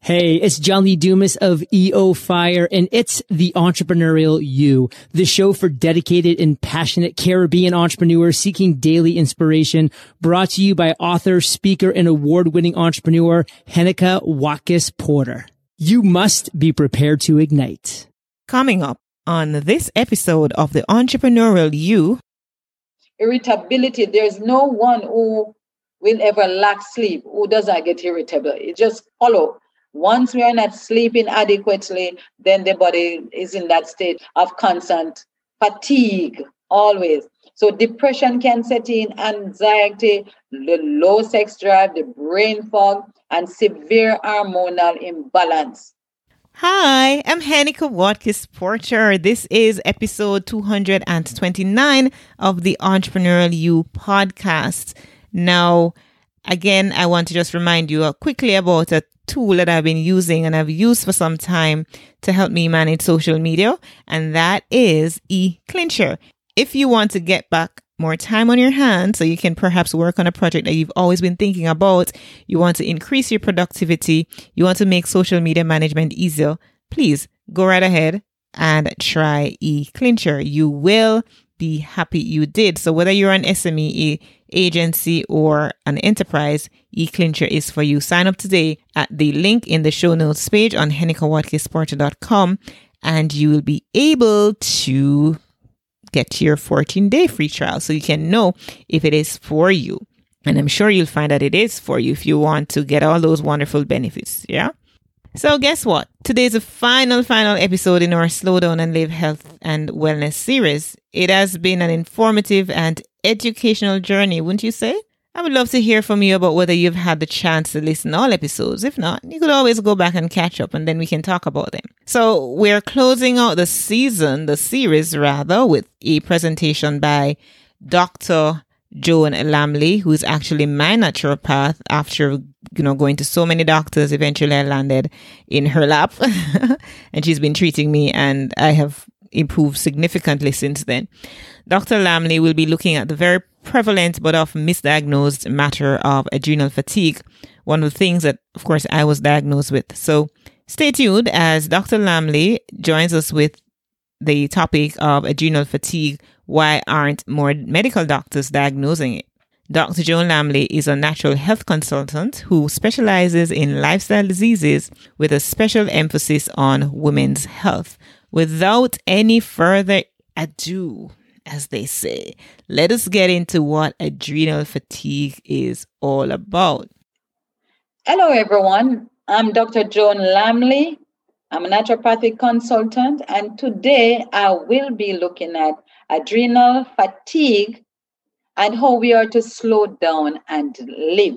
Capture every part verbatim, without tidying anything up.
Hey, it's John Lee Dumas of E O Fire, and it's The Entrepreneurial You, the show for dedicated and passionate Caribbean entrepreneurs seeking daily inspiration, brought to you by author, speaker, and award-winning entrepreneur Henika Watkis Porter. You must be prepared to ignite. Coming up on this episode of The Entrepreneurial You. Irritability, there's no one who will ever lack sleep who doesn't get irritable. It just follows. Once we are not sleeping adequately, then the body is in that state of constant fatigue, always. So depression can set in, anxiety, the low sex drive, the brain fog, and severe hormonal imbalance. Hi, I'm Henika Watkis Porter. This is episode two hundred twenty-nine of the Entrepreneurial You podcast. Now, again, I want to just remind you quickly about a tool that I've been using and I've used for some time to help me manage social media, and that is eClincher. If you want to get back more time on your hands so you can perhaps work on a project that you've always been thinking about, you want to increase your productivity, you want to make social media management easier, please go right ahead and try eClincher. You will be happy you did. So whether you're an S M E agency or an enterprise, eClincher is for you. Sign up today at the link in the show notes page on henika watkis porter dot com, and you will be able to get your fourteen-day free trial so you can know if it is for you. And I'm sure you'll find that it is for you if you want to get all those wonderful benefits. Yeah. So guess what? Today's the final, final episode in our Slow Down and Live Health and Wellness series. It has been an informative and educational journey, wouldn't you say? I would love to hear from you about whether you've had the chance to listen to all episodes. If not, you could always go back and catch up and then we can talk about them. So we're closing out the season, the series rather, with a presentation by Doctor Joan Lamley, who's actually my naturopath. After, you know, going to so many doctors, eventually I landed in her lap and she's been treating me and I have improved significantly since then. Doctor Lamley will be looking at the very prevalent but often misdiagnosed matter of adrenal fatigue, one of the things that, of course, I was diagnosed with. So stay tuned as Doctor Lamley joins us with the topic of adrenal fatigue. Why aren't more medical doctors diagnosing it? Doctor Joan Lamley is a natural health consultant who specializes in lifestyle diseases with a special emphasis on women's health. Without any further ado, as they say, let us get into what adrenal fatigue is all about. Hello, everyone. I'm Doctor Joan Lamley. I'm a naturopathic consultant, and today I will be looking at adrenal fatigue and how we are to slow down and live.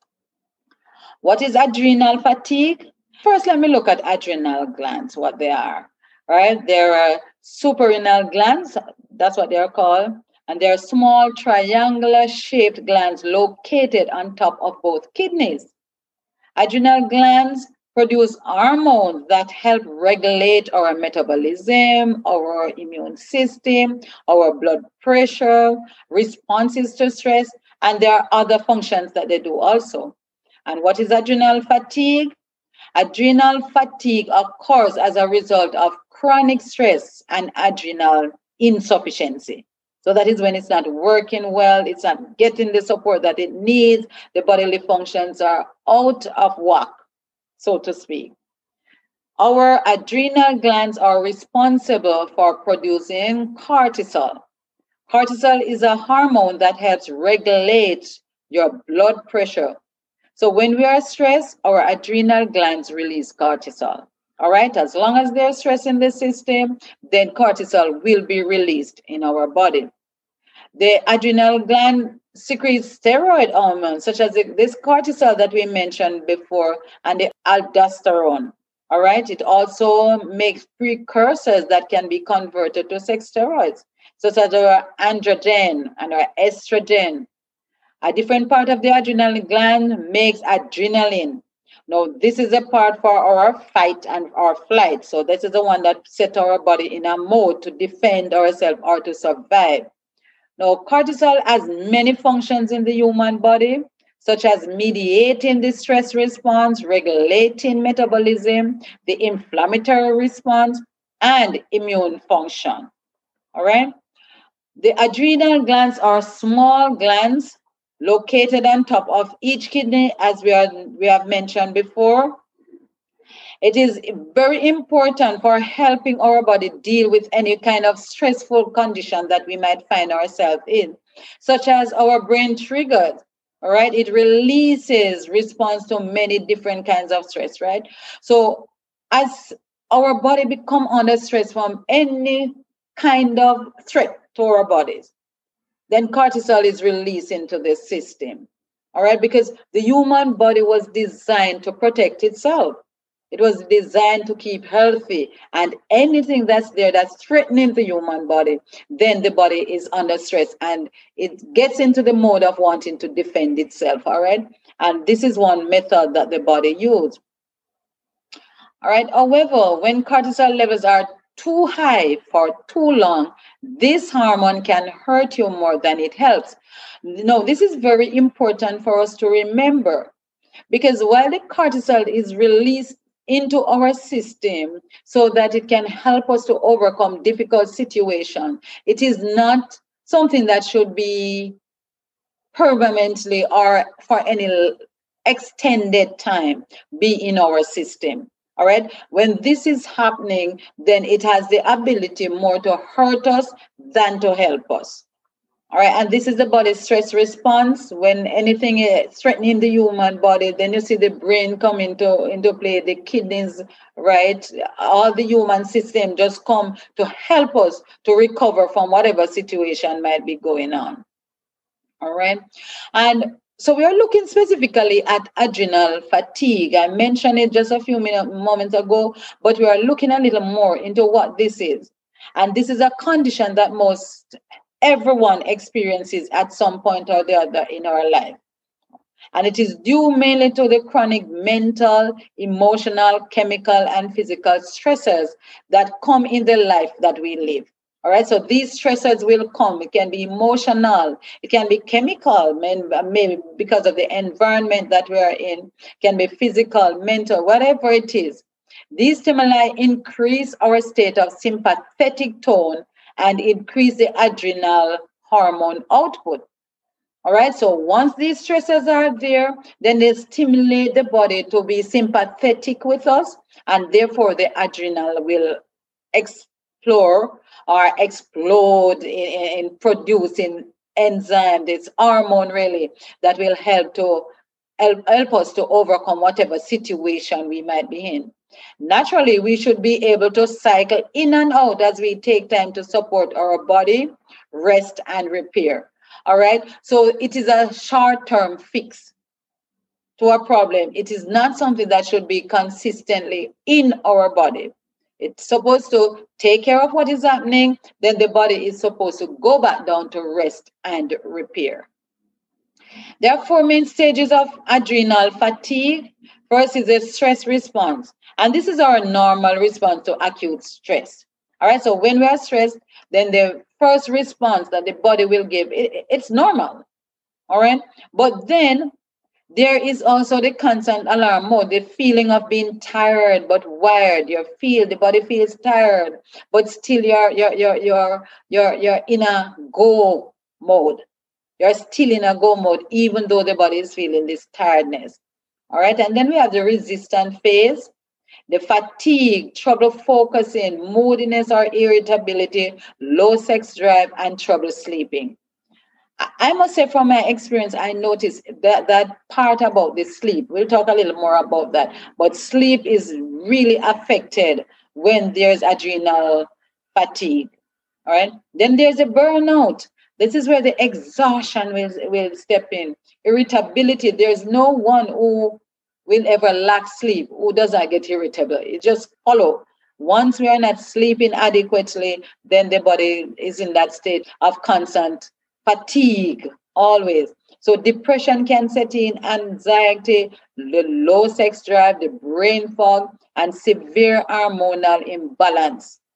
What is adrenal fatigue? First, let me look at adrenal glands, what they are. Right? There are suprarenal glands, that's what they are called, and they are small triangular shaped glands located on top of both kidneys. Adrenal glands produce hormones that help regulate our metabolism, our immune system, our blood pressure, responses to stress, and there are other functions that they do also. And what is adrenal fatigue? Adrenal fatigue occurs as a result of chronic stress and adrenal insufficiency. So that is when it's not working well, it's not getting the support that it needs, the bodily functions are out of whack, so to speak. Our adrenal glands are responsible for producing cortisol. Cortisol is a hormone that helps regulate your blood pressure. So when we are stressed, our adrenal glands release cortisol. All right, as long as there's stress in the system, then cortisol will be released in our body. The adrenal gland secretes steroid hormones, such as this cortisol that we mentioned before, and the aldosterone. All right, it also makes precursors that can be converted to sex steroids, such as our androgen and our estrogen. A different part of the adrenal gland makes adrenaline. Now, this is a part for our fight and our flight. So this is the one that sets our body in a mode to defend ourselves or to survive. Now, cortisol has many functions in the human body. such as mediating the stress response, regulating metabolism, the inflammatory response, and immune function. All right. The adrenal glands are small glands located on top of each kidney, as we, are, we have mentioned before. It is very important for helping our body deal with any kind of stressful condition that we might find ourselves in, such as our brain triggers. All right, it releases response to many different kinds of stress, right? So as our body become under stress from any kind of threat to our bodies, then cortisol is released into the system. All right, because the human body was designed to protect itself. It was designed to keep healthy, and anything that's there that's threatening the human body, then the body is under stress and it gets into the mode of wanting to defend itself. All right. And this is one method that the body uses. All right. However, when cortisol levels are too high for too long, this hormone can hurt you more than it helps. No, this is very important for us to remember, because while the cortisol is released into our system so that it can help us to overcome difficult situations, it is not something that should be permanently or for any extended time be in our system. All right. When this is happening, then it has the ability more to hurt us than to help us. All right, and this is the body stress response. When anything is threatening the human body, then you see the brain come into, into play, the kidneys, right? All the human system just come to help us to recover from whatever situation might be going on. All right, and so we are looking specifically at adrenal fatigue. I mentioned it just a few minutes, moments ago, but we are looking a little more into what this is. And this is a condition that most everyone experiences at some point or the other in our life. And it is due mainly to the chronic mental, emotional, chemical, and physical stressors that come in the life that we live. All right, so these stressors will come. It can be emotional, it can be chemical, maybe because of the environment that we are in, it can be physical, mental, whatever it is. These stimuli increase our state of sympathetic tone and increase the adrenal hormone output. All right, so once these stresses are there, then they stimulate the body to be sympathetic with us, and therefore the adrenal will explore or explode in, in producing enzyme, this hormone really, that will help to help, help us to overcome whatever situation we might be in. Naturally, we should be able to cycle in and out as we take time to support our body, rest, and repair. All right. So it is a short-term fix to a problem. It is not something that should be consistently in our body. It's supposed to take care of what is happening. Then the body is supposed to go back down to rest and repair. There are four main stages of adrenal fatigue. First is a stress response. And this is our normal response to acute stress. All right. So when we are stressed, then the first response that the body will give, it, it's normal. All right. But then there is also the constant alarm mode, the feeling of being tired but wired. You feel the body feels tired, but still you're you're you're you're you're, you're in a go mode. You're still in a go mode, even though the body is feeling this tiredness. All right. And then we have the resistant phase. The fatigue, trouble focusing, moodiness or irritability, low sex drive, and trouble sleeping. I must say from my experience, I noticed that that part about the sleep, we'll talk a little more about that, but sleep is really affected when there's adrenal fatigue. All right. Then there's a burnout. This is where the exhaustion will, will step in. Irritability, there's no one who will ever lack sleep who does not get irritable. It just follow. Once we are not sleeping adequately, then the body is in that state of constant fatigue always. So depression can set in, anxiety, the low sex drive, the brain fog, and severe hormonal imbalance.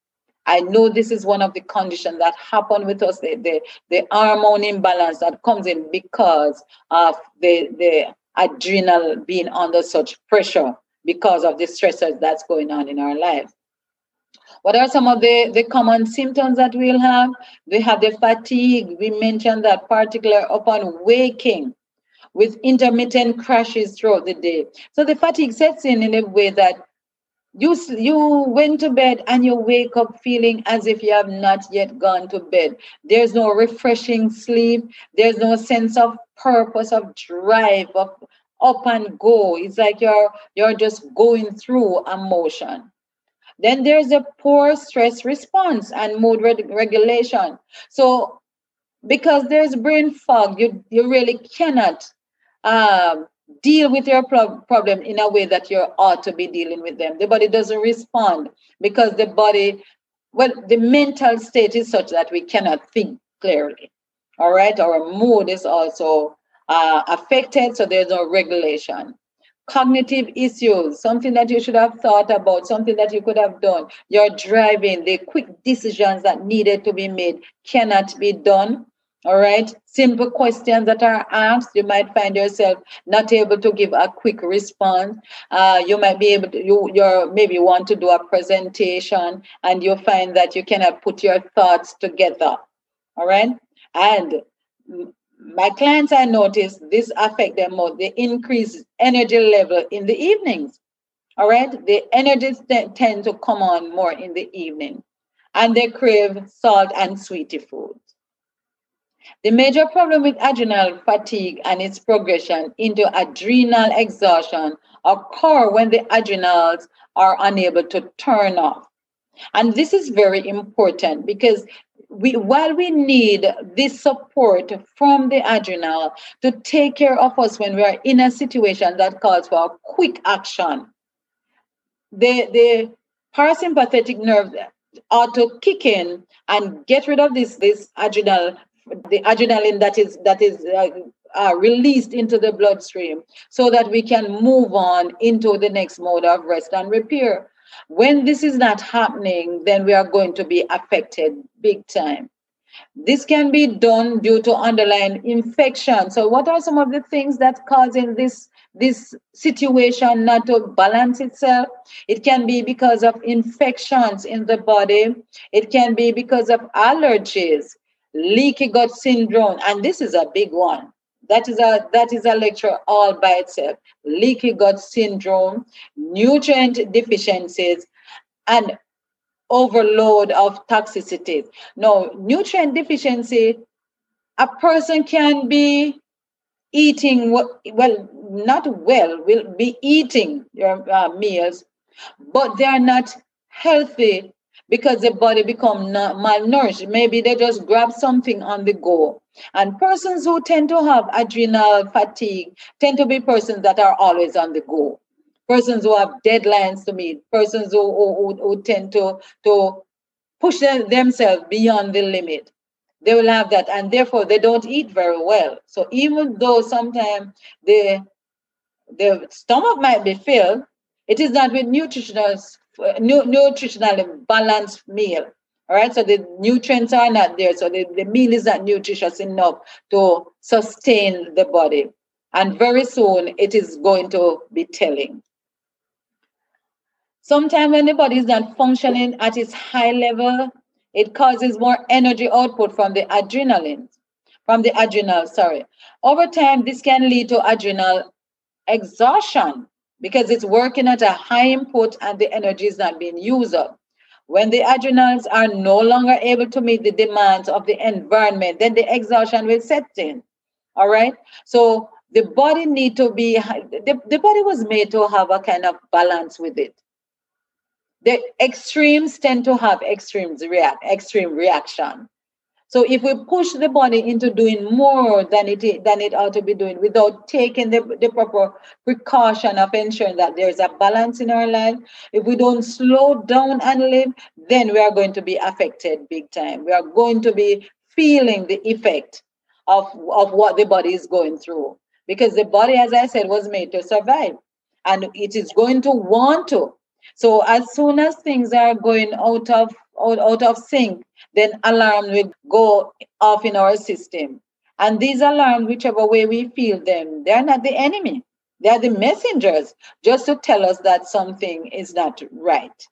I know this is one of the conditions that happen with us, the, the, the hormone imbalance that comes in because of the, the adrenal being under such pressure because of the stressors that's going on in our life. What are some of the, the common symptoms that we'll have? We have the fatigue. We mentioned that particular upon waking with intermittent crashes throughout the day. So the fatigue sets in in a way that you, you went to bed and you wake up feeling as if you have not yet gone to bed. There's no refreshing sleep. There's no sense of purpose, of drive, of up and go. It's like you're, you're just going through a motion. Then there's a poor stress response and mood reg- regulation. So because there's brain fog, you, you really cannot um, deal with your pro- problem in a way that you ought to be dealing with them. The body doesn't respond because the body, well, the mental state is such that we cannot think clearly. All right. Our mood is also uh, affected, so there's no regulation. Cognitive issues, something that you should have thought about, something that you could have done. You're driving, the quick decisions that needed to be made cannot be done. All right. Simple questions that are asked, you might find yourself not able to give a quick response. Uh, you might be able to, you you're maybe want to do a presentation and you find that you cannot put your thoughts together. All right. And my clients, I notice this affect them more. They increase energy level in the evenings. All right. The energies t- tend to come on more in the evening and they crave salt and sweetie foods. The major problem with adrenal fatigue and its progression into adrenal exhaustion occur when the adrenals are unable to turn off. And this is very important because we, while we need this support from the adrenal to take care of us when we are in a situation that calls for a quick action, the, the parasympathetic nerve ought to kick in and get rid of this, this adrenal the adrenaline that is that is uh, uh, released into the bloodstream so that we can move on into the next mode of rest and repair. When this is not happening, then we are going to be affected big time. This can be done due to underlying infection. So what are some of the things that causing this this situation not to balance itself? It can be because of infections in the body. It can be because of allergies, leaky gut syndrome, and this is a big one. That is a that is a lecture all by itself. Leaky gut syndrome, nutrient deficiencies, and overload of toxicities. Now, nutrient deficiency, a person can be eating well, not well, will be eating your uh, meals, but they are not healthy because the body become malnourished. Maybe they just grab something on the go. And persons who tend to have adrenal fatigue tend to be persons that are always on the go. Persons who have deadlines to meet, persons who, who, who tend to, to push them, themselves beyond the limit. They will have that, and therefore they don't eat very well. So even though sometimes the, the stomach might be filled, it is not with nutritional nutritionally balanced meal. All right, so the nutrients are not there, so the, the meal is not nutritious enough to sustain the body, and very soon it is going to be telling. Sometimes when the body is not functioning at its high level, it causes more energy output from the adrenaline, from the adrenal, sorry. Over time, this can lead to adrenal exhaustion, because it's working at a high input and the energy is not being used up. When the adrenals are no longer able to meet the demands of the environment, then the exhaustion will set in. All right. So the body need to be, the, the body was made to have a kind of balance with it. The extremes tend to have extremes react, extreme reaction. So if we push the body into doing more than it than it ought to be doing without taking the, the proper precaution of ensuring that there's a balance in our life, if we don't slow down and live, then we are going to be affected big time. We are going to be feeling the effect of, of what the body is going through. Because the body, as I said, was made to survive. And it is going to want to. So as soon as things are going out of out, out of sync, then alarm will go off in our system. And these alarms, whichever way we feel them, they're not the enemy. They are the messengers just to tell us that something is not right.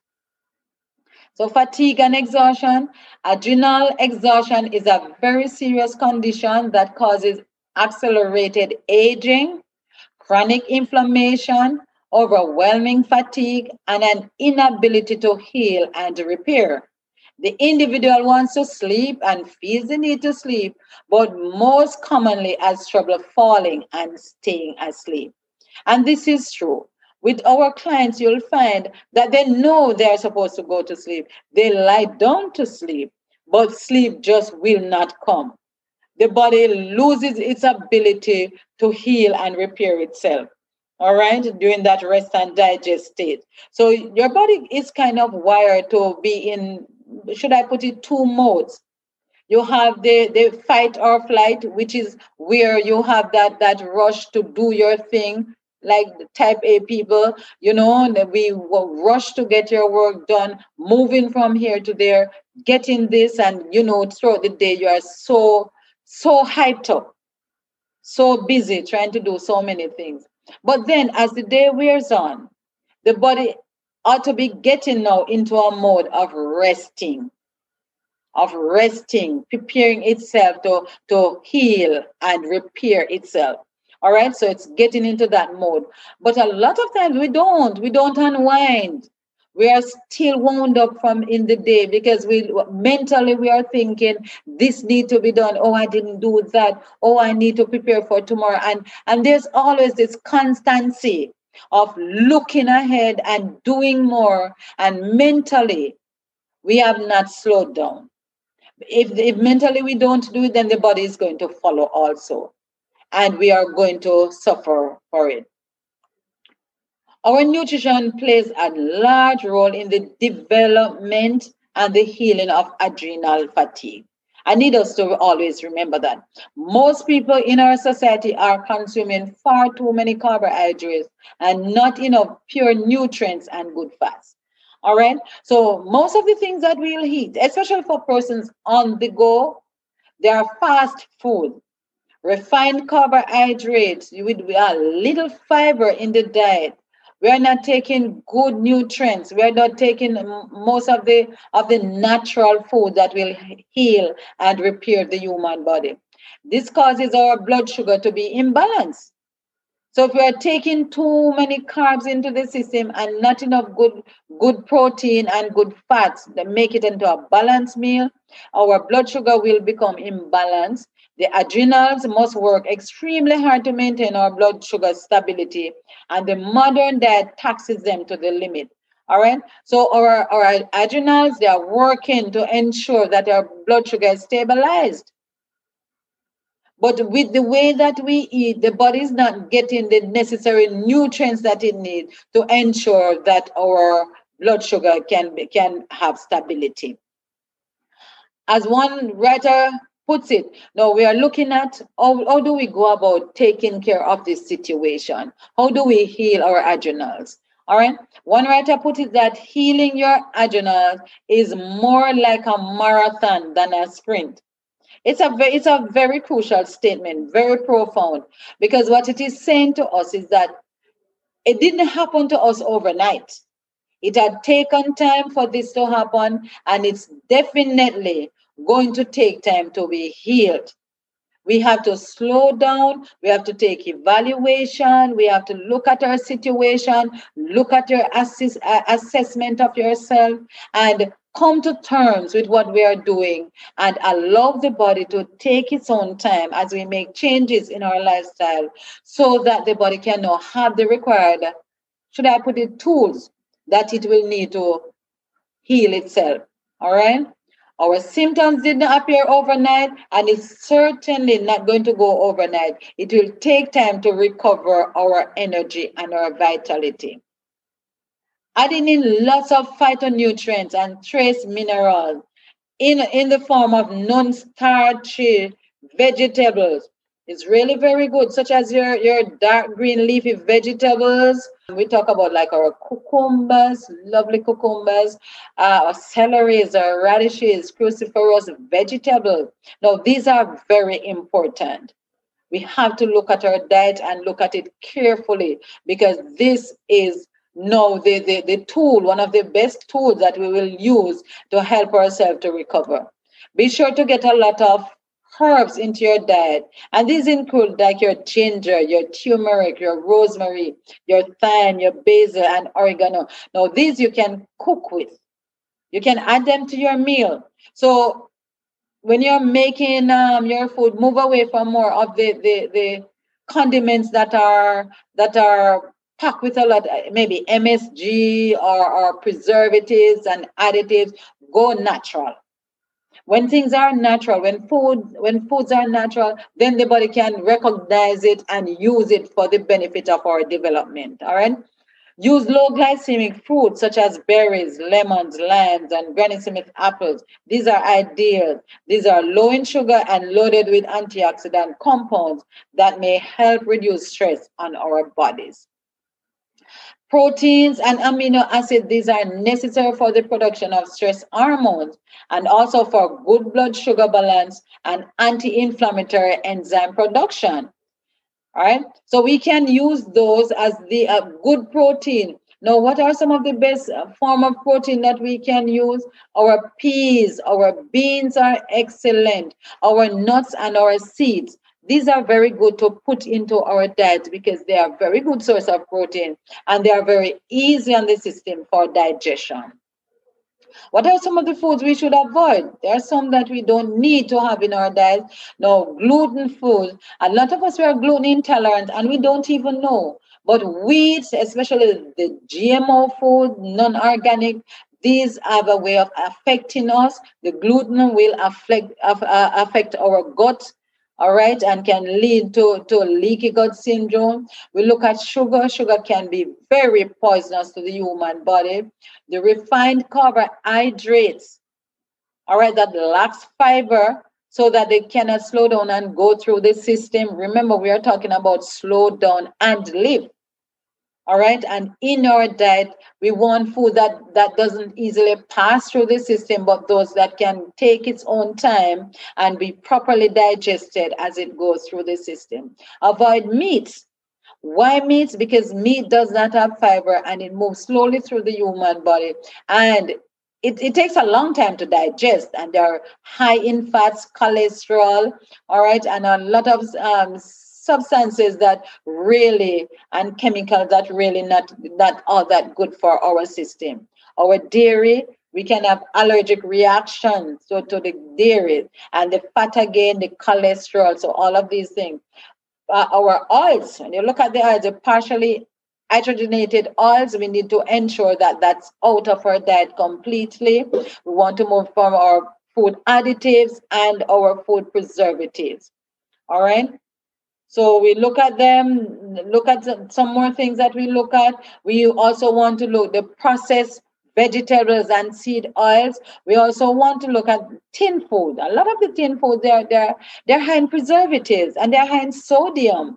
So fatigue and exhaustion, adrenal exhaustion is a very serious condition that causes accelerated aging, chronic inflammation, overwhelming fatigue, and an inability to heal and repair. The individual wants to sleep and feels the need to sleep, but most commonly has trouble falling and staying asleep. And this is true. With our clients, you'll find that they know they're supposed to go to sleep. They lie down to sleep, but sleep just will not come. The body loses its ability to heal and repair itself, all right, during that rest and digest state. So your body is kind of wired to be in, should I put it, two modes. You have the, the fight or flight, which is where you have that, that rush to do your thing, like type A people, you know, we will rush to get your work done, moving from here to there, getting this, and, you know, throughout the day, you are so, so hyped up, so busy trying to do so many things. But then as the day wears on, the body ought to be getting now into a mode of resting, of resting, preparing itself to, to heal and repair itself. All right, so it's getting into that mode. But a lot of times we don't, we don't unwind. We are still wound up from in the day because we mentally we are thinking this need to be done. Oh, I didn't do that. Oh, I need to prepare for tomorrow. And, and there's always this constancy of looking ahead and doing more. And mentally, we have not slowed down. If, if mentally we don't do it, then the body is going to follow also. And we are going to suffer for it. Our nutrition plays a large role in the development and the healing of adrenal fatigue. I need us to always remember that. Most people in our society are consuming far too many carbohydrates and not enough pure nutrients and good fats. All right? So most of the things that we'll eat, especially for persons on the go, they are fast food. Refined carbohydrates with a little fiber in the diet. We are not taking good nutrients. We are not taking most of the of the natural food that will heal and repair the human body. This causes our blood sugar to be imbalanced. So if we are taking too many carbs into the system and not enough good, good protein and good fats that make it into a balanced meal, our blood sugar will become imbalanced. The adrenals must work extremely hard to maintain our blood sugar stability, and the modern diet taxes them to the limit. All right. So our, our adrenals, they are working to ensure that our blood sugar is stabilized. But with the way that we eat, the body is not getting the necessary nutrients that it needs to ensure that our blood sugar can, be, can have stability. As one writer puts it, now we are looking at how, how do we go about taking care of this situation? How do we heal our adrenals? All right. One writer put it that healing your adrenals is more like a marathon than a sprint. It's a, very, it's a very crucial statement, very profound, because what it is saying to us is that it didn't happen to us overnight. It had taken time for this to happen, and it's definitely going to take time to be healed. We have to slow down. We have to take evaluation. We have to look at our situation, look at your assess, uh, assessment of yourself, and come to terms with what we are doing and allow the body to take its own time as we make changes in our lifestyle so that the body can now have the required, should I put it, tools that it will need to heal itself. All right? Our symptoms didn't appear overnight, and it's certainly not going to go overnight. It will take time to recover our energy and our vitality. Adding in lots of phytonutrients and trace minerals in, in the form of non-starchy vegetables It's really very good, such as your, your dark green leafy vegetables. We talk about like our cucumbers, lovely cucumbers, uh, our celeries, our radishes, cruciferous vegetables. Now, these are very important. We have to look at our diet and look at it carefully, because this is no the, the, the tool, one of the best tools that we will use to help ourselves to recover. Be sure to get a lot of herbs into your diet. And these include like your ginger, your turmeric, your rosemary, your thyme, your basil, and oregano. Now, these you can cook with. You can add them to your meal. So when you're making um, your food, move away from more of the, the, the condiments that are that are packed with a lot, maybe M S G or, or preservatives and additives. Go natural. When things are natural, when food, when foods are natural, then the body can recognize it and use it for the benefit of our development. All right. Use low glycemic fruits such as berries, lemons, limes, and Granny Smith apples. These are ideal. These are low in sugar and loaded with antioxidant compounds that may help reduce stress on our bodies. Proteins and amino acids, these are necessary for the production of stress hormones and also for good blood sugar balance and anti-inflammatory enzyme production. All right, so we can use those as the uh, good protein. Now, what are some of the best uh, form of protein that we can use? Our peas, our beans are excellent. Our nuts and our seeds. These are very good to put into our diet because they are very good source of protein and they are very easy on the system for digestion. What are some of the foods we should avoid? There are some that we don't need to have in our diet. Now, gluten food. A lot of us are gluten intolerant and we don't even know. But wheat, especially the G M O food, non-organic, these have a way of affecting us. The gluten will affect, uh, affect our gut, all right, and can lead to, to leaky gut syndrome. We look at sugar. Sugar can be very poisonous to the human body. The refined carbohydrates, all right, that lacks fiber so that they cannot slow down and go through the system. Remember, we are talking about slow down and live. All right. And in our diet, we want food that, that doesn't easily pass through the system, but those that can take its own time and be properly digested as it goes through the system. Avoid meat. Why meat? Because meat does not have fiber and it moves slowly through the human body. And it, it takes a long time to digest. And they're high in fats, cholesterol, all right, and a lot of um, substances that really, and chemicals that really not, not all that good for our system. Our dairy, we can have allergic reactions so to the dairy, and the fat again, the cholesterol, so all of these things. Uh, our oils, when you look at the oils, the partially hydrogenated oils, we need to ensure that that's out of our diet completely. We want to move from our food additives and our food preservatives. All right. So we look at them, look at some more things that we look at. We also want to look the processed vegetables and seed oils. We also want to look at tin food. A lot of the tin food, they're, they're, they're high in preservatives and they're high in sodium.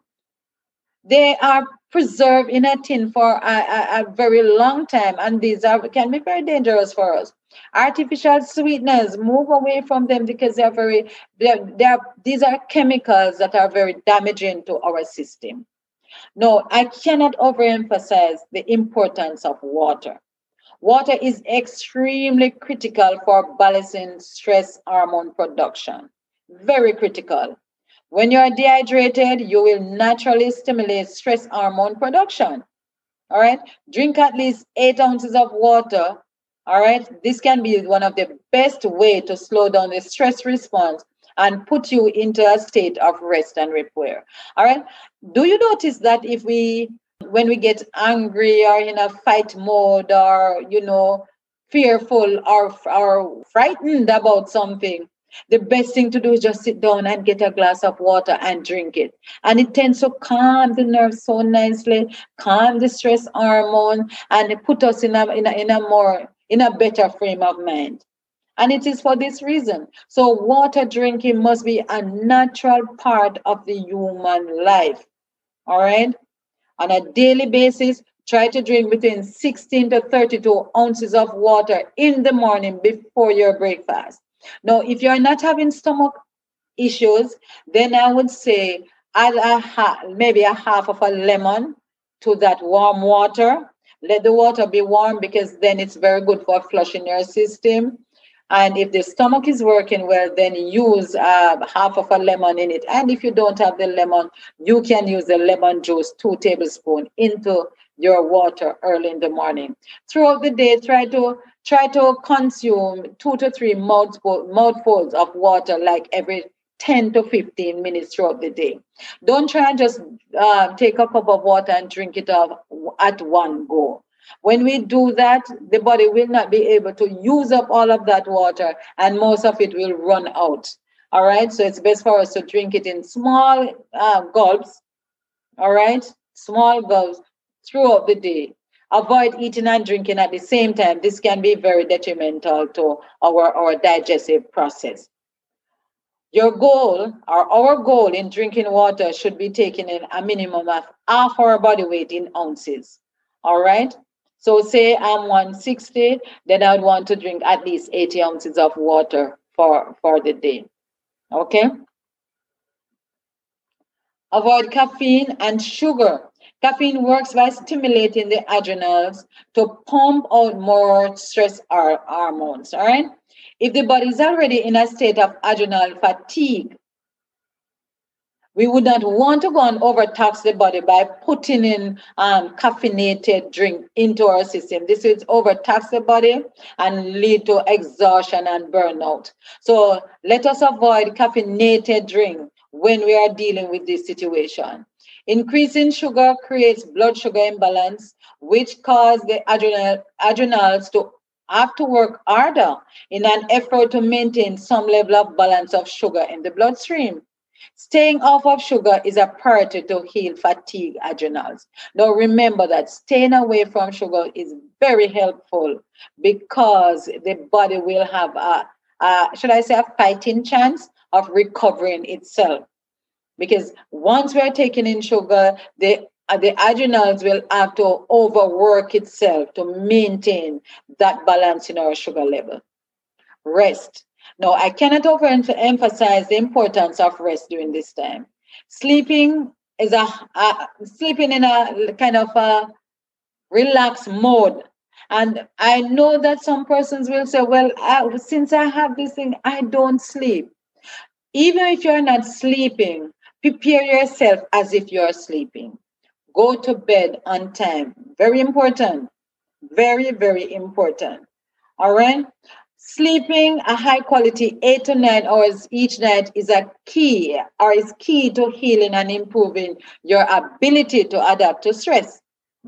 They are preserved in a tin for a, a, a very long time, and these are can be very dangerous for us. Artificial sweeteners, move away from them because they're very, they're, they're, these are chemicals that are very damaging to our system. No, I cannot overemphasize the importance of water. Water is extremely critical for balancing stress hormone production. Very critical. When you're dehydrated, you will naturally stimulate stress hormone production. All right. Drink at least eight ounces of water. All right. This can be one of the best way to slow down the stress response and put you into a state of rest and repair. All right. Do you notice that if we, when we get angry or in a fight mode or, you know, fearful or, or frightened about something, the best thing to do is just sit down and get a glass of water and drink it. And it tends to calm the nerves so nicely, calm the stress hormone, and put us in a, in a, in a more, in a better frame of mind. And it is for this reason. So water drinking must be a natural part of the human life. All right? On a daily basis, try to drink between sixteen to thirty-two ounces of water in the morning before your breakfast. Now, if you're not having stomach issues, then I would say add a ha- maybe a half of a lemon to that warm water. Let the water be warm because then it's very good for flushing your system. And if the stomach is working well, then use uh, half of a lemon in it. And if you don't have the lemon, you can use the lemon juice, two tablespoons, into your water early in the morning. Throughout the day, try to try to consume two to three mouthful, mouthfuls of water, like every ten to fifteen minutes throughout the day. Don't try and just uh, take a cup of water and drink it off at one go. When we do that, the body will not be able to use up all of that water, and most of it will run out. All right, so it's best for us to drink it in small uh, gulps. All right, small gulps throughout the day. Avoid eating and drinking at the same time. This can be very detrimental to our, our digestive process. Your goal, or our goal in drinking water, should be taken in a minimum of half our body weight in ounces. All right. So say I'm one sixty, then I would want to drink at least eighty ounces of water for, for the day. Okay. Avoid caffeine and sugar. Caffeine works by stimulating the adrenals to pump out more stress hormones. All right. If the body is already in a state of adrenal fatigue, we would not want to go and overtax the body by putting in um, caffeinated drink into our system. This will overtax the body and lead to exhaustion and burnout. So let us avoid caffeinated drink when we are dealing with this situation. Increasing sugar creates blood sugar imbalance, which causes the adrenal, adrenals to have to work harder in an effort to maintain some level of balance of sugar in the bloodstream. Staying off of sugar is a priority to heal fatigue adrenals. Now remember that staying away from sugar is very helpful because the body will have a, a should I say, a fighting chance of recovering itself. Because once we are taking in sugar, the uh, the adrenals will have to overwork itself to maintain that balance in our sugar level. Rest. Now, I cannot overemphasize the importance of rest during this time. Sleeping is a, a sleeping in a kind of a relaxed mode. And I know that some persons will say, well, I, since I have this thing, I don't sleep. Even if you're not sleeping, prepare yourself as if you're sleeping. Go to bed on time. Very important. Very, very important. All right? Sleeping a high quality eight to nine hours each night is a key or is key to healing and improving your ability to adapt to stress.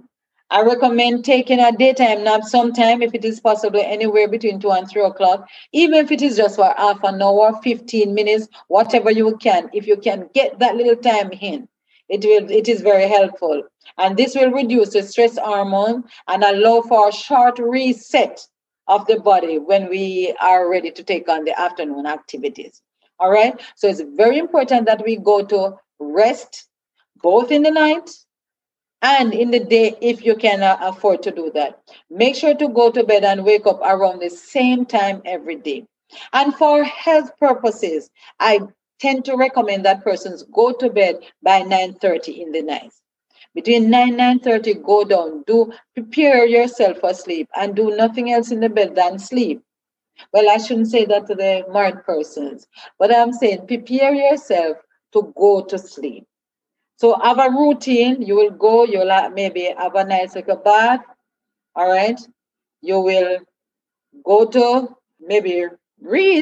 I recommend taking a daytime nap sometime if it is possible, anywhere between two and three o'clock, even if it is just for half an hour, fifteen minutes, whatever you can. If you can get that little time in, it will it is very helpful. And this will reduce the stress hormone and allow for a short reset of the body when we are ready to take on the afternoon activities. All right. So it's very important that we go to rest both in the night and in the day if you can uh, afford to do that. Make sure to go to bed and wake up around the same time every day. And for health purposes, I tend to recommend that persons go to bed by nine thirty in the night. Between nine and nine thirty, go down. Do prepare yourself for sleep and do nothing else in the bed than sleep. Well, I shouldn't say that to the married persons, but I'm saying prepare yourself to go to sleep. So have a routine. You will go, you'll have, maybe have a nice like a bath. All right. You will go to maybe read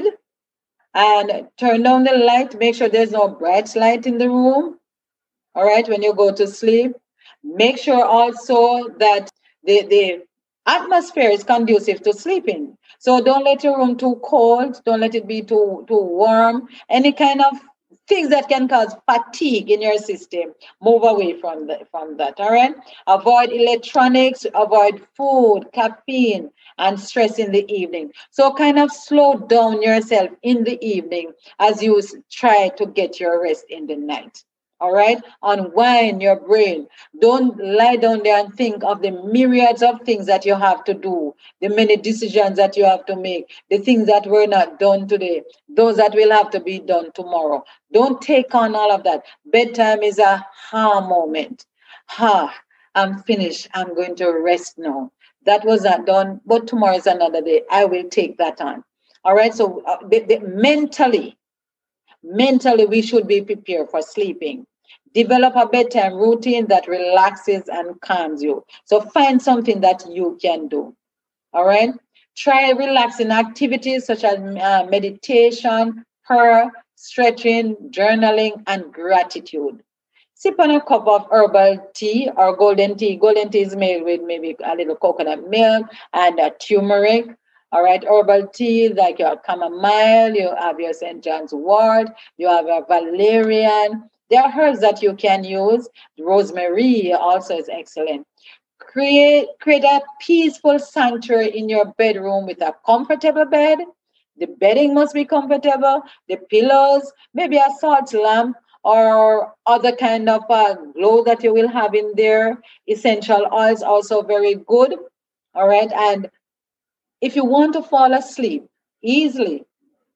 and turn down the light. Make sure there's no bright light in the room. All right. When you go to sleep, make sure also that the, the atmosphere is conducive to sleeping. So don't let your room too cold. Don't let it be too, too warm. Any kind of things that can cause fatigue in your system, move away from, the, from that, all right? Avoid electronics, avoid food, caffeine, and stress in the evening. So kind of slow down yourself in the evening as you try to get your rest in the night. All right, unwind your brain. Don't lie down there and think of the myriads of things that you have to do, the many decisions that you have to make, the things that were not done today, those that will have to be done tomorrow. Don't take on all of that. Bedtime is a ha moment. Ha, I'm finished. I'm going to rest now. That was not done, but tomorrow is another day. I will take that on. All right, so uh, the, the, mentally, Mentally, we should be prepared for sleeping. Develop a bedtime routine that relaxes and calms you. So find something that you can do. All right? Try relaxing activities such as uh, meditation, prayer, stretching, journaling, and gratitude. Sip on a cup of herbal tea or golden tea. Golden tea is made with maybe a little coconut milk and a turmeric. All right, herbal tea like your chamomile, you have your Saint John's wort, you have a valerian. There are herbs that you can use. Rosemary also is excellent. Create, create a peaceful sanctuary in your bedroom with a comfortable bed. The bedding must be comfortable. The pillows, maybe a salt lamp or other kind of uh, glow that you will have in there. Essential oils also very good. All right, and if you want to fall asleep easily,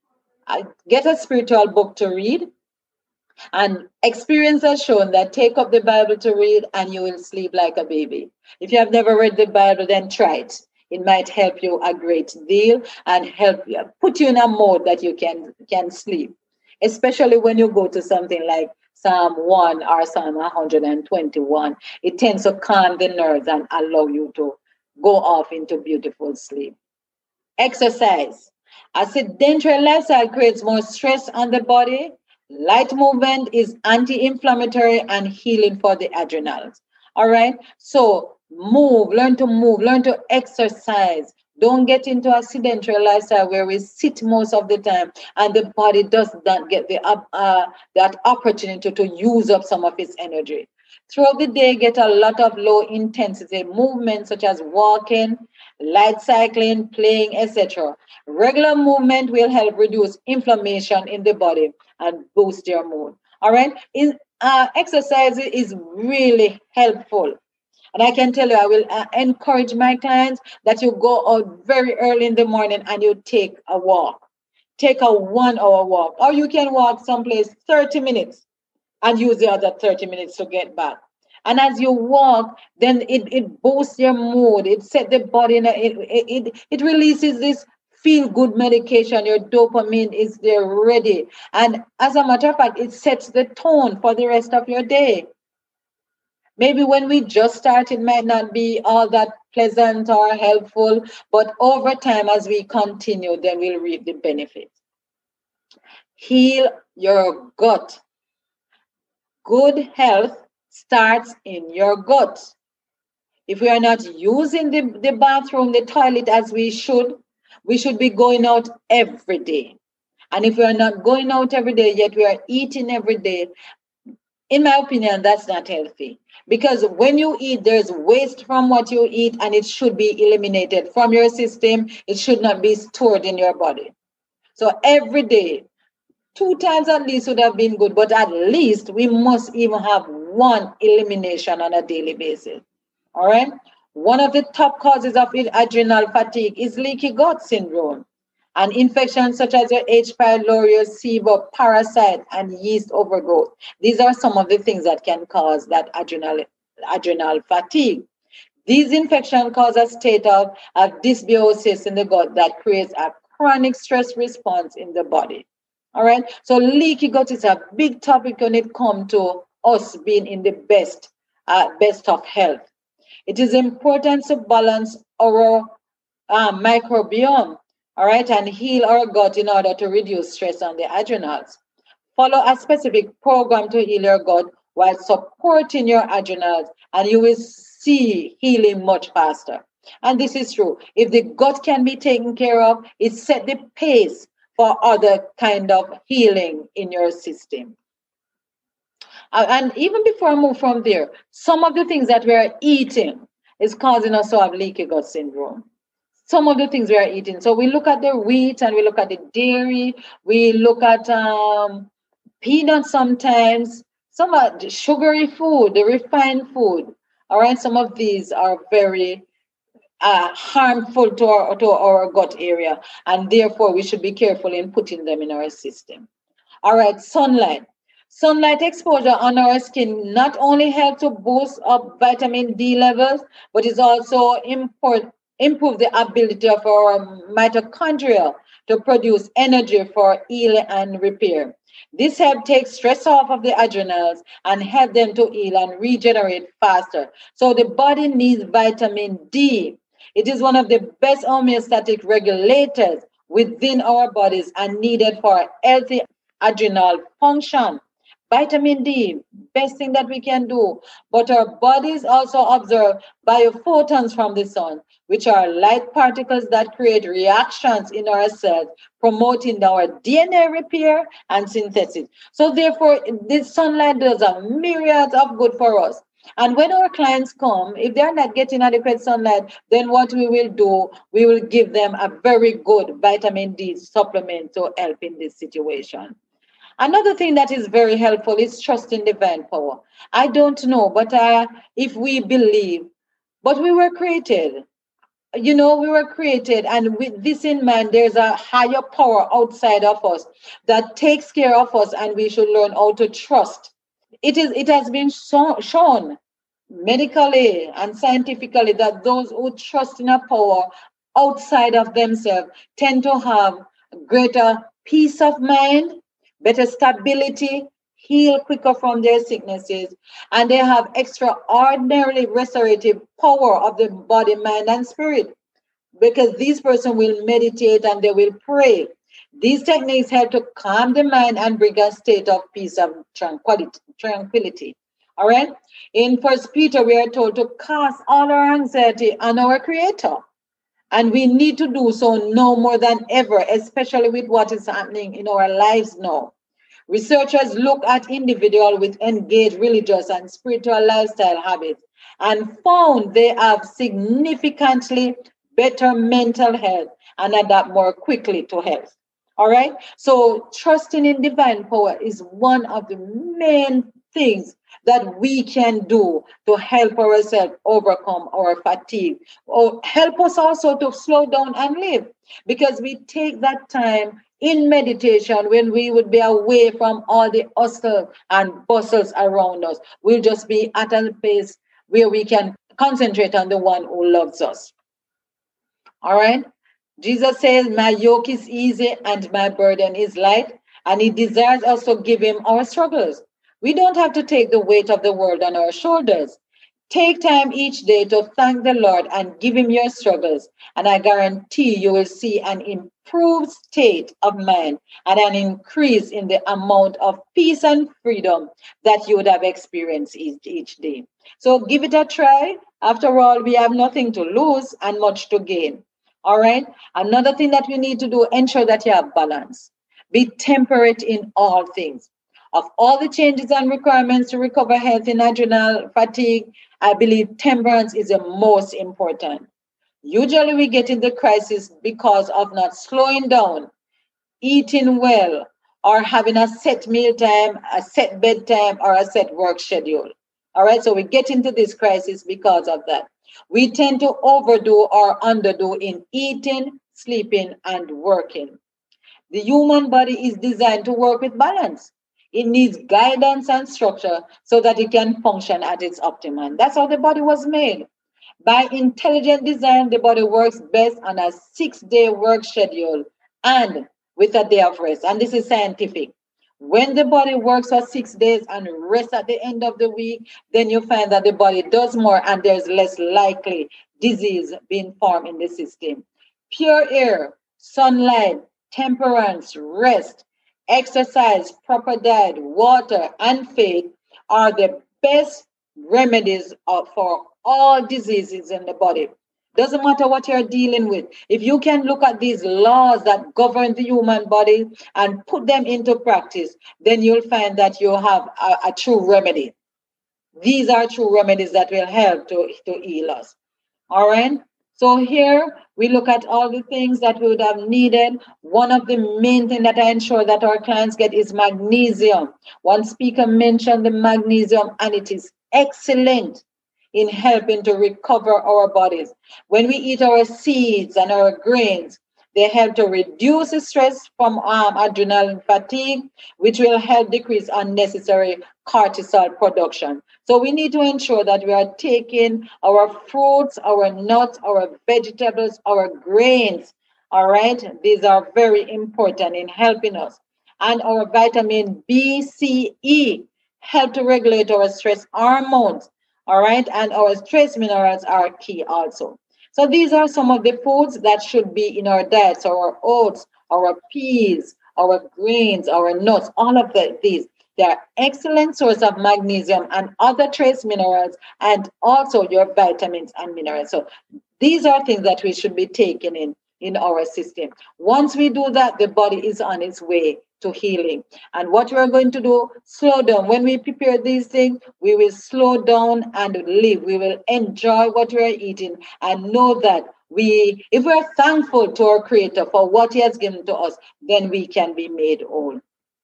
get a spiritual book to read. And experience has shown that take up the Bible to read and you will sleep like a baby. If you have never read the Bible, then try it. It might help you a great deal and help you, put you in a mode that you can, can sleep. Especially when you go to something like Psalm one or Psalm one hundred twenty-one. It tends to calm the nerves and allow you to go off into beautiful sleep. Exercise. A sedentary lifestyle creates more stress on the body. Light movement is anti-inflammatory and healing for the adrenals. All right. So move, learn to move, learn to exercise. Don't get into a sedentary lifestyle where we sit most of the time and the body does not get the uh, that opportunity to use up some of its energy. Throughout the day, get a lot of low intensity movements such as walking, light cycling, playing, et cetera. Regular movement will help reduce inflammation in the body and boost your mood. All right. In, uh, exercise is really helpful. And I can tell you, I will uh, encourage my clients that you go out very early in the morning and you take a walk. Take a one hour walk, or you can walk someplace thirty minutes and use the other thirty minutes to get back. And as you walk, then it, it boosts your mood. It sets the body, in a, it, it, it releases this feel-good medication. Your dopamine is there ready. And as a matter of fact, it sets the tone for the rest of your day. Maybe when we just start, it might not be all that pleasant or helpful, but over time, as we continue, then we'll reap the benefit. Heal your gut. Good health starts in your gut. If we are not using the, the bathroom, the toilet as we should, we should be going out every day. And if we are not going out every day, yet we are eating every day, in my opinion, that's not healthy. Because when you eat, there's waste from what you eat, and it should be eliminated from your system. It should not be stored in your body. So every day, two times at least would have been good, but at least we must even have one elimination on a daily basis. All right. One of the top causes of adrenal fatigue is leaky gut syndrome. And infections such as your H. pylori, S I B O, parasite, and yeast overgrowth. These are some of the things that can cause that adrenal, adrenal fatigue. These infections cause a state of, of dysbiosis in the gut that creates a chronic stress response in the body. All right. So leaky gut is a big topic when it comes to us being in the best, uh, best of health. It is important to balance our uh, microbiome. All right, and heal our gut in order to reduce stress on the adrenals. Follow a specific program to heal your gut while supporting your adrenals, and you will see healing much faster. And this is true. If the gut can be taken care of, it sets the pace for other kind of healing in your system. Uh, and even before I move from there, some of the things that we're eating is causing us to have leaky gut syndrome. Some of the things we are eating. So we look at the wheat and we look at the dairy. We look at um, peanuts sometimes. Some of the sugary food, the refined food. All right, some of these are very uh, harmful to our, to our gut area. And therefore, we should be careful in putting them in our system. All right, sunlight. Sunlight exposure on our skin not only helps to boost up vitamin D levels, but is also important improve the ability of our mitochondria to produce energy for healing and repair. This helps take stress off of the adrenals and help them to heal and regenerate faster. So the body needs vitamin D. It is one of the best homeostatic regulators within our bodies and needed for healthy adrenal function. Vitamin D, best thing that we can do. But our bodies also observe biophotons from the sun, which are light particles that create reactions in our cells, promoting our D N A repair and synthesis. So therefore, this sunlight does a myriad of good for us. And when our clients come, if they're not getting adequate sunlight, then what we will do, we will give them a very good vitamin D supplement to help in this situation. Another thing that is very helpful is trust in divine power. I don't know, but uh, if we believe, but we were created. You know, we were created, and with this in mind, there's a higher power outside of us that takes care of us, and we should learn how to trust. It is. It has been so, shown medically and scientifically that those who trust in a power outside of themselves tend to have greater peace of mind, better stability, heal quicker from their sicknesses, and they have extraordinarily restorative power of the body, mind, and spirit, because these persons will meditate and they will pray. These techniques help to calm the mind and bring a state of peace and tranquility. tranquility. All right? In First Peter, we are told to cast all our anxiety on our Creator. And we need to do so no more than ever, especially with what is happening in our lives now. Researchers look at individuals with engaged religious and spiritual lifestyle habits and found they have significantly better mental health and adapt more quickly to health. All right? So trusting in divine power is one of the main things that we can do to help ourselves overcome our fatigue, or help us also to slow down and live, because we take that time in meditation when we would be away from all the hustle and bustles around us. We'll just be at a place where we can concentrate on the one who loves us. All right? Jesus says, my yoke is easy and my burden is light, and he desires us to give him our struggles. We don't have to take the weight of the world on our shoulders. Take time each day to thank the Lord and give him your struggles, and I guarantee you will see an improved state of mind and an increase in the amount of peace and freedom that you would have experienced each, each day. So give it a try. After all, we have nothing to lose and much to gain. All right? Another thing that we need to do, ensure that you have balance. Be temperate in all things. Of all the changes and requirements to recover health in adrenal fatigue, I believe temperance is the most important. Usually we get in the crisis because of not slowing down, eating well, or having a set meal time, a set bedtime, or a set work schedule. All right, so we get into this crisis because of that. We tend to overdo or underdo in eating, sleeping, and working. The human body is designed to work with balance. It needs guidance and structure so that it can function at its optimum. That's how the body was made. By intelligent design, the body works best on a six-day work schedule and with a day of rest. And this is scientific. When the body works for six days and rests at the end of the week, then you find that the body does more and there's less likely disease being formed in the system. Pure air, sunlight, temperance, rest, exercise, proper diet, water, and faith are the best remedies for all diseases in the body. Doesn't matter what you're dealing with. If you can look at these laws that govern the human body and put them into practice, then you'll find that you have a, a true remedy. These are true remedies that will help to, to heal us. All right? So here we look at all the things that we would have needed. One of the main things that I ensure that our clients get is magnesium. One speaker mentioned the magnesium, and it is excellent in helping to recover our bodies. When we eat our seeds and our grains, they help to reduce the stress from um, adrenal fatigue, which will help decrease unnecessary cortisol production. So we need to ensure that we are taking our fruits, our nuts, our vegetables, our grains. All right. These are very important in helping us. And our vitamin B, C, E help to regulate our stress hormones. All right. And our trace minerals are key also. So these are some of the foods that should be in our diets, our oats, our peas, our grains, our nuts, all of the, these. They are excellent source of magnesium and other trace minerals, and also your vitamins and minerals. So these are things that we should be taking in, in our system. Once we do that, the body is on its way to healing. And what we're going to do, slow down. When we prepare these things, we will slow down and live. We will enjoy what we're eating and know that we, if we're thankful to our Creator for what He has given to us, then we can be made whole.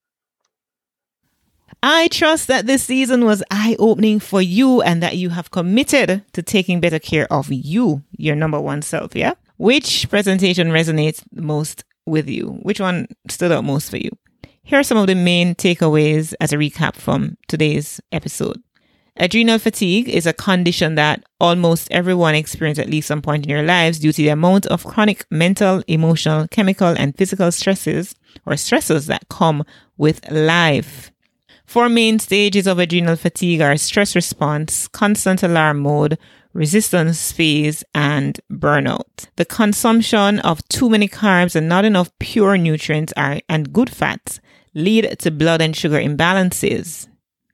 I trust that this season was eye-opening for you and that you have committed to taking better care of you, your number one self, yeah? Which presentation resonates most with you? Which one stood out most for you? Here are some of the main takeaways as a recap from today's episode. Adrenal fatigue is a condition that almost everyone experiences at least some point in their lives due to the amount of chronic mental, emotional, chemical, and physical stresses or stressors that come with life. Four main stages of adrenal fatigue are stress response, constant alarm mode, resistance phase, and burnout. The consumption of too many carbs and not enough pure nutrients are, and good fats lead to blood and sugar imbalances.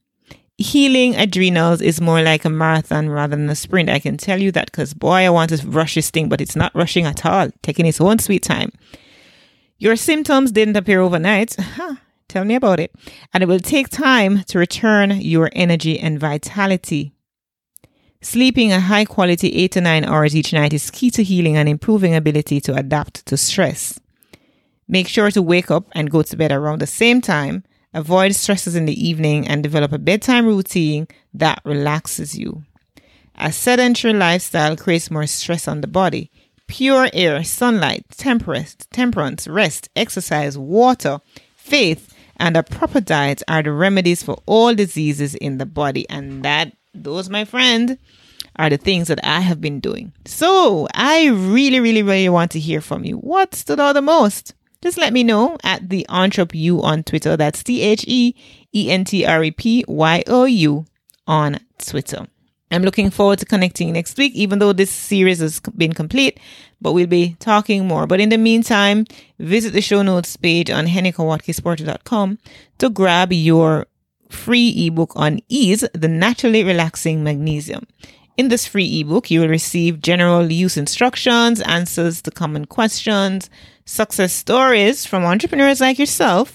Healing adrenals is more like a marathon rather than a sprint. I can tell you that because, boy, I want to rush this thing, but it's not rushing at all, taking its own sweet time. Your symptoms didn't appear overnight. Huh. Tell me about it. And it will take time to return your energy and vitality. Sleeping a high quality eight to nine hours each night is key to healing and improving ability to adapt to stress. Make sure to wake up and go to bed around the same time. Avoid stresses in the evening and develop a bedtime routine that relaxes you. A sedentary lifestyle creates more stress on the body. Pure air, sunlight, temperance, temperance, rest, exercise, water, faith, and a proper diet are the remedies for all diseases in the body. And that, those, my friend, are the things that I have been doing. So I really, really, really want to hear from you. What stood out the most? Just let me know at the EntrePyou on Twitter. That's T H E E N T R E P Y O U on Twitter. I'm looking forward to connecting next week, even though this series has been complete, but we'll be talking more. But in the meantime, visit the show notes page on henica watkins porter dot com to grab your free ebook on Ease, the naturally relaxing magnesium. In this free ebook, you will receive general use instructions, answers to common questions, success stories from entrepreneurs like yourself,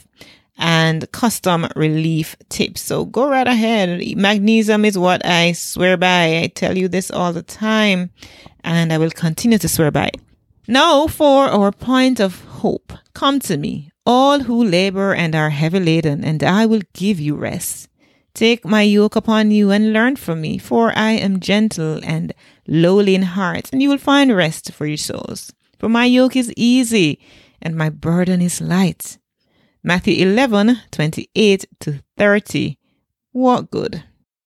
and custom relief tips. So go right ahead. Magnesium is what I swear by. I tell you this all the time, and I will continue to swear by it. Now for our point of hope. Come to me, all who labor and are heavy laden, and I will give you rest. Take my yoke upon you and learn from me, for I am gentle and lowly in heart, and you will find rest for your souls. For my yoke is easy and my burden is light. Matthew eleven, twenty-eight to thirty. What good?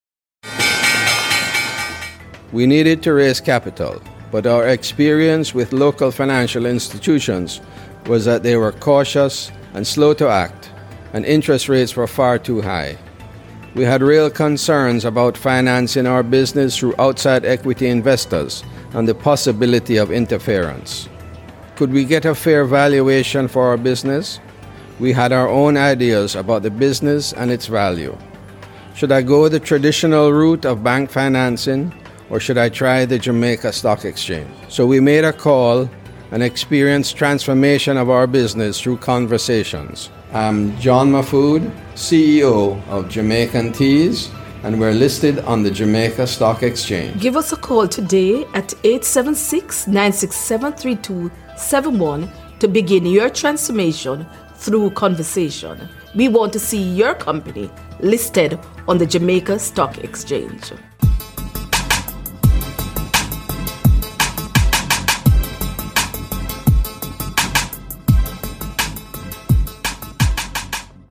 We needed to raise capital, but our experience with local financial institutions was that they were cautious and slow to act, and interest rates were far too high. We had real concerns about financing our business through outside equity investors and the possibility of interference. Could we get a fair valuation for our business? We had our own ideas about the business and its value. Should I go the traditional route of bank financing, or should I try the Jamaica Stock Exchange? So we made a call and experienced transformation of our business through conversations. I'm John Mahfood, C E O of Jamaican Teas, and we're listed on the Jamaica Stock Exchange. Give us a call today at eight seven six, nine six seven, three two seven one to begin your transformation through conversation. We want to see your company listed on the Jamaica Stock Exchange.